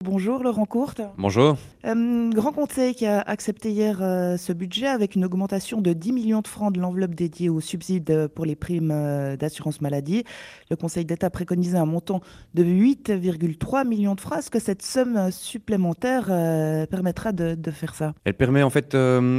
Bonjour Laurent Courte. Bonjour. Grand Conseil qui a accepté hier ce budget avec une augmentation de 10 millions de francs de l'enveloppe dédiée aux subsides pour les primes d'assurance maladie. Le Conseil d'État préconisait un montant de 8,3 millions de francs. Est-ce que cette somme supplémentaire permettra de faire ça? Elle permet en fait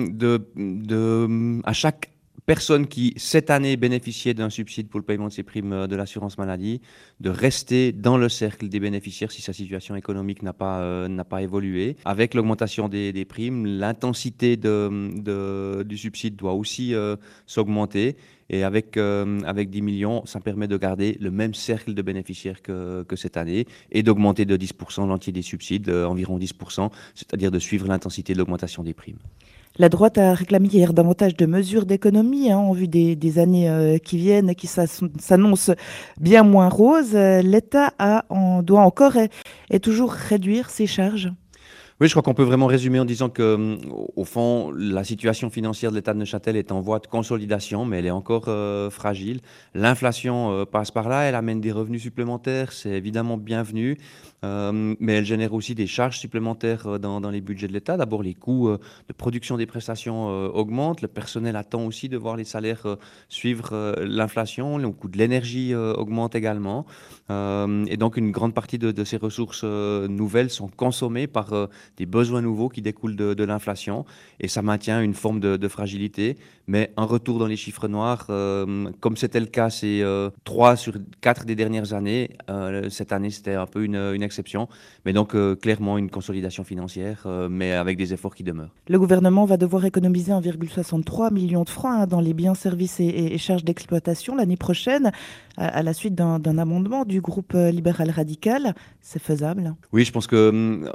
à chaque personne qui, cette année, bénéficiait d'un subside pour le paiement de ses primes de l'assurance maladie, de rester dans le cercle des bénéficiaires si sa situation économique n'a pas évolué. Avec l'augmentation des primes, l'intensité du subside doit aussi s'augmenter. Et avec 10 millions, ça permet de garder le même cercle de bénéficiaires que cette année et d'augmenter de 10% l'entier des subsides, environ 10%, c'est-à-dire de suivre l'intensité de l'augmentation des primes. La droite a réclamé hier davantage de mesures d'économie en vue des années qui viennent et qui s'annoncent bien moins roses. L'État doit encore et toujours réduire ses charges. Oui, je crois qu'on peut vraiment résumer en disant que, au fond, la situation financière de l'État de Neuchâtel est en voie de consolidation, mais elle est encore fragile. L'inflation passe par là, elle amène des revenus supplémentaires, c'est évidemment bienvenu, mais elle génère aussi des charges supplémentaires dans les budgets de l'État. D'abord, les coûts de production des prestations augmentent, le personnel attend aussi de voir les salaires suivre l'inflation, le coût de l'énergie augmente également, et donc une grande partie de ces ressources nouvelles sont consommées par des besoins nouveaux qui découlent de l'inflation et ça maintient une forme de fragilité. Mais un retour dans les chiffres noirs, comme c'était le cas ces 3 sur 4 des dernières années, cette année c'était un peu une exception. Mais donc clairement une consolidation financière, mais avec des efforts qui demeurent. Le gouvernement va devoir économiser 1,63 million de francs dans les biens, services et charges d'exploitation l'année prochaine, à la suite d'un amendement du groupe libéral radical. C'est faisable? Oui, je pense que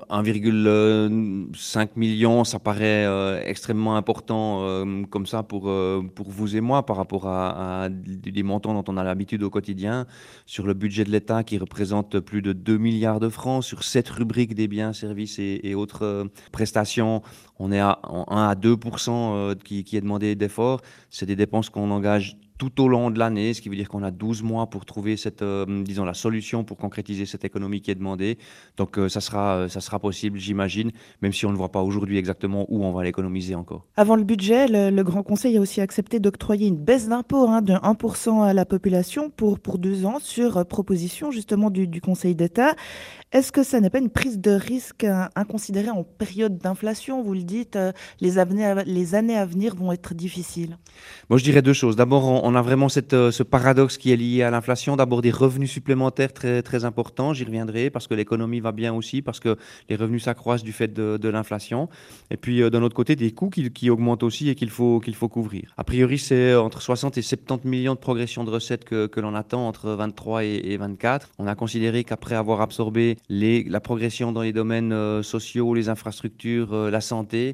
1,5 million, ça paraît extrêmement important comme ça pour vous et moi par rapport à des montants dont on a l'habitude au quotidien sur le budget de l'État qui représente plus de 2 milliards de francs sur cette rubrique des biens, services et autres prestations. On est à 1 à 2% qui est demandé d'efforts. C'est des dépenses qu'on engage tout au long de l'année, ce qui veut dire qu'on a 12 mois pour trouver disons, la solution pour concrétiser cette économie qui est demandée. Donc ça sera possible, j'imagine, même si on ne voit pas aujourd'hui exactement où on va l'économiser encore. Avant le budget, le Grand Conseil a aussi accepté d'octroyer une baisse d'impôt de 1% à la population pour 2 ans sur proposition justement du Conseil d'État. Est-ce que ça n'est pas une prise de risque inconsidérée en période d'inflation? Vous le dites, les années à venir vont être difficiles. Moi, je dirais deux choses. D'abord, on a vraiment ce paradoxe qui est lié à l'inflation. D'abord, des revenus supplémentaires très, très importants. J'y reviendrai parce que l'économie va bien aussi, parce que les revenus s'accroissent du fait de l'inflation. Et puis, d'un autre côté, des coûts qui augmentent aussi et qu'il faut couvrir. A priori, c'est entre 60 et 70 millions de progression de recettes que l'on attend entre 23 et 24. On a considéré qu'après avoir absorbé la progression dans les domaines sociaux, les infrastructures, la santé,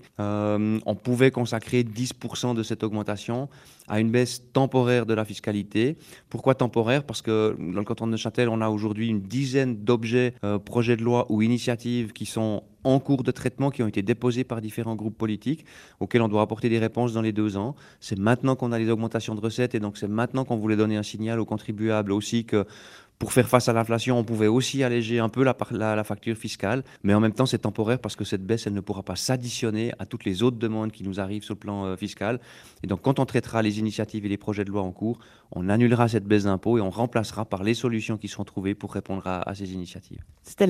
on pouvait consacrer 10% de cette augmentation à une baisse temporaire de la fiscalité. Pourquoi temporaire? Parce que dans le canton de Neuchâtel, on a aujourd'hui une dizaine d'objets, projets de loi ou initiatives qui sont en cours de traitement, qui ont été déposés par différents groupes politiques, auxquels on doit apporter des réponses dans les 2 ans. C'est maintenant qu'on a les augmentations de recettes et donc c'est maintenant qu'on voulait donner un signal aux contribuables aussi que pour faire face à l'inflation, on pouvait aussi alléger un peu la facture fiscale, mais en même temps, c'est temporaire parce que cette baisse, elle ne pourra pas s'additionner à toutes les autres demandes qui nous arrivent sur le plan fiscal. Et donc, quand on traitera les initiatives et les projets de loi en cours, on annulera cette baisse d'impôt et on remplacera par les solutions qui seront trouvées pour répondre à ces initiatives. C'était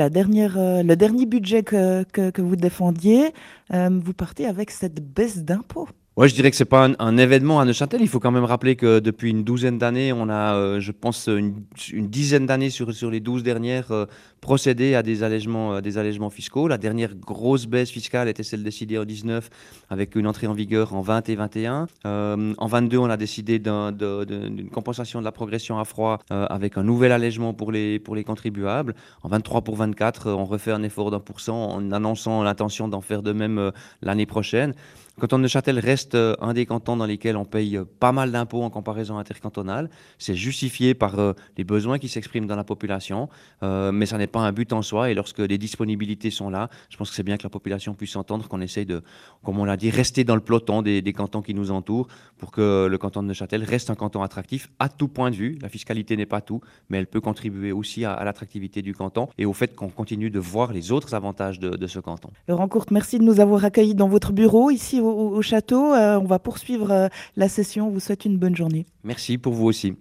le dernier budget que vous défendiez. Vous partez avec cette baisse d'impôt. Ouais, je dirais que c'est pas un événement à Neuchâtel. Il faut quand même rappeler que depuis une douzaine d'années, on a, je pense, une dizaine d'années sur les 12 dernières, procédé à des allègements fiscaux. La dernière grosse baisse fiscale était celle décidée en 19 avec une entrée en vigueur en 20 et 21. En 22, on a décidé d'une compensation de la progression à froid avec un nouvel allègement pour les contribuables. En 23 pour 24, on refait un effort d'1% en annonçant l'intention d'en faire de même l'année prochaine. Le canton de Neuchâtel reste un des cantons dans lesquels on paye pas mal d'impôts en comparaison intercantonale. C'est justifié par les besoins qui s'expriment dans la population, mais ça n'est pas un but en soi. Et lorsque les disponibilités sont là, je pense que c'est bien que la population puisse entendre qu'on essaye de, comme on l'a dit, rester dans le peloton des cantons qui nous entourent pour que le canton de Neuchâtel reste un canton attractif à tout point de vue. La fiscalité n'est pas tout, mais elle peut contribuer aussi à l'attractivité du canton et au fait qu'on continue de voir les autres avantages de ce canton. Laurent Courte, merci de nous avoir accueillis dans votre bureau ici au château. On va poursuivre la session. On vous souhaite une bonne journée. Merci pour vous aussi.